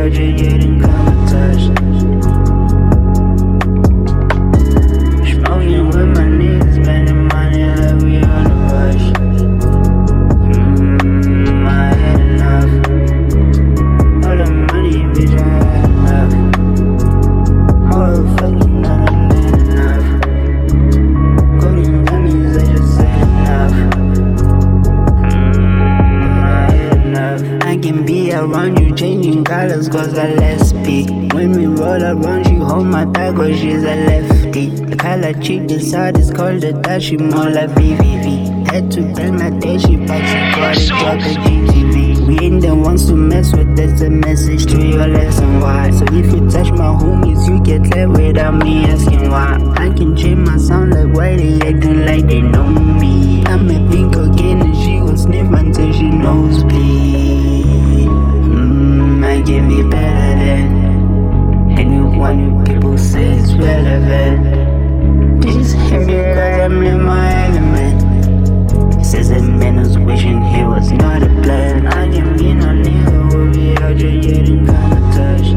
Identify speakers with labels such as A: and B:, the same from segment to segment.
A: out, you're getting traumatized. Smoking with my niggas, spending money like we on a rush. I had enough. All the money, bitch, I had enough. Motherfucking none of that enough. Golden gummies, I just said enough. I had enough. I can be around you, changing colors, cause I less speak. When we roll around, she hold my thigh, cause she's a lefty. The color chick decide is called a dash, she more like VVV. Had to bring my day, she back, she got it, drop a GTV. We ain't the ones to mess with, that's a message to your lesson, why? So if you touch my homies, you get left without me asking why. I can change my sound like why they acting like they know me. I'm a pink again and she gon' sniff until she knows bleed. I give it better than anyone you people say it's relevant. Just hit me cause I'm in my element. Says a man was wishing he was not a plan. I can be no nigga who be out here getting traumatized.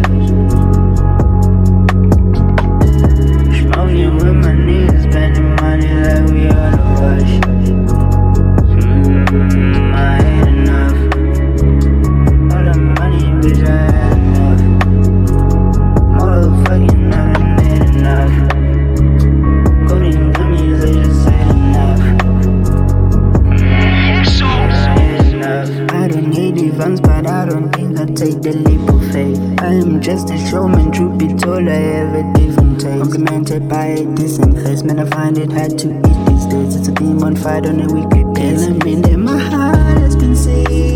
A: Smoking with my niggas, spending money like we on a rush. I had enough. All the money, bitch, I had enough. Motherfucking none of that enough. Golden gummies, I just said enough. I don't hate events, but I don't think I take the leap of faith. I am just a showman, truth be told, I have a different taste. Complimented by a decent face, man, I find it hard to eat these days. It's a demon fight on a weekly basis. And I mean that my heart has been saved.